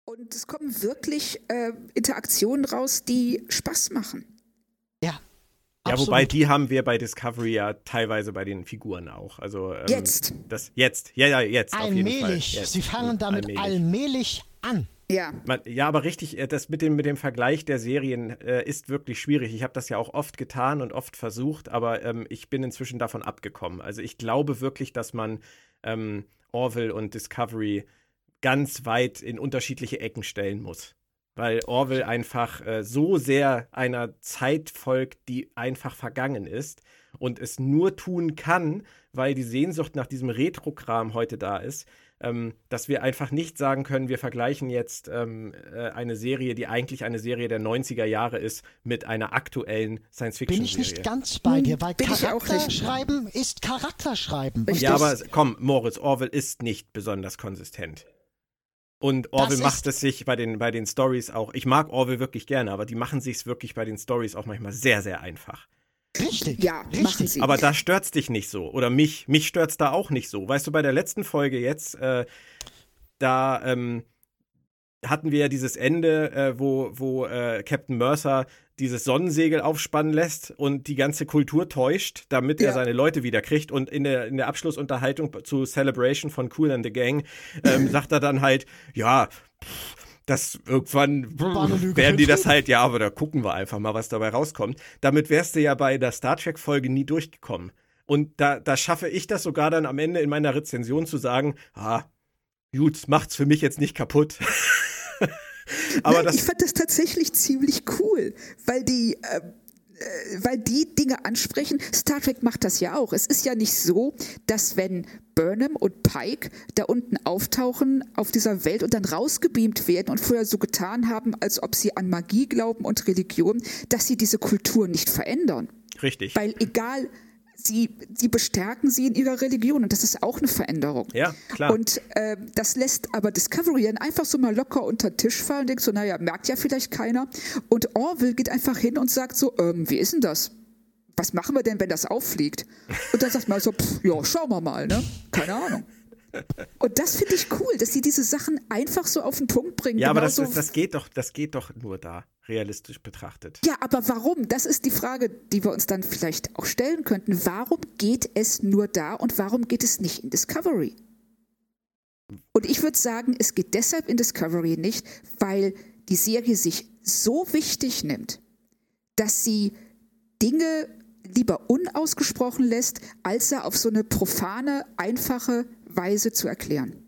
Und es kommen wirklich Interaktionen raus, die Spaß machen. Ja. Ja, absolut. wobei die haben wir bei Discovery ja teilweise bei den Figuren auch. Also Jetzt. Jetzt auf jeden Fall. Allmählich. Jetzt. Sie fangen damit allmählich an. Ja. Ja, aber richtig, das mit dem Vergleich der Serien ist wirklich schwierig. Ich habe das ja auch oft getan und oft versucht, aber ich bin inzwischen davon abgekommen. Also ich glaube wirklich, dass man Orville und Discovery ganz weit in unterschiedliche Ecken stellen muss. Weil Orville einfach so sehr einer Zeit folgt, die einfach vergangen ist und es nur tun kann, weil die Sehnsucht nach diesem Retro-Kram heute da ist, dass wir einfach nicht sagen können, wir vergleichen jetzt eine Serie, die eigentlich eine Serie der 90er Jahre ist, mit einer aktuellen Science-Fiction-Serie. Bin ich nicht ganz bei dir, weil Bin ich auch nicht. Charakterschreiben ist Charakterschreiben. Und Ja, aber komm, Moritz, Orville ist nicht besonders konsistent. Und Orville macht es sich bei den Stories auch, ich mag Orville wirklich gerne, aber die machen sich es wirklich bei den Stories auch manchmal sehr, sehr einfach. Richtig. Ja, machen sie. Aber da stört's dich nicht so. Oder mich stört's da auch nicht so. Weißt du, bei der letzten Folge jetzt, da hatten wir ja dieses Ende, wo Captain Mercer dieses Sonnensegel aufspannen lässt und die ganze Kultur täuscht, damit er seine Leute wieder kriegt. Und in der Abschlussunterhaltung zu Celebration von Kool and the Gang sagt er dann halt, ja, das irgendwann werden die das halt, ja, aber da gucken wir einfach mal, was dabei rauskommt. Damit wärst du ja bei der Star Trek-Folge nie durchgekommen. Und da schaffe ich das sogar dann am Ende in meiner Rezension zu sagen, gut, macht's für mich jetzt nicht kaputt. Aber Nein, ich fand das tatsächlich ziemlich cool, weil die Dinge ansprechen. Star Trek macht das ja auch. Es ist ja nicht so, dass wenn Burnham und Pike da unten auftauchen auf dieser Welt und dann rausgebeamt werden und vorher so getan haben, als ob sie an Magie glauben und Religion, dass sie diese Kultur nicht verändern. Richtig. Weil egal, sie bestärken sie in ihrer Religion und das ist auch eine Veränderung. Ja, klar. Und das lässt aber Discovery dann einfach so mal locker unter den Tisch fallen und denkt so, naja, merkt ja vielleicht keiner. Und Orville geht einfach hin und sagt so, wie ist denn das? Was machen wir denn, wenn das auffliegt? Und dann sagt man so, ja, schauen wir mal, ne? Keine Ahnung. Und das finde ich cool, dass sie diese Sachen einfach so auf den Punkt bringen. Ja, aber das geht doch nur da, realistisch betrachtet. Ja, aber warum? Das ist die Frage, die wir uns dann vielleicht auch stellen könnten. Warum geht es nur da und warum geht es nicht in Discovery? Und ich würde sagen, es geht deshalb in Discovery nicht, weil die Serie sich so wichtig nimmt, dass sie Dinge lieber unausgesprochen lässt, als er auf so eine profane, einfache Weise zu erklären.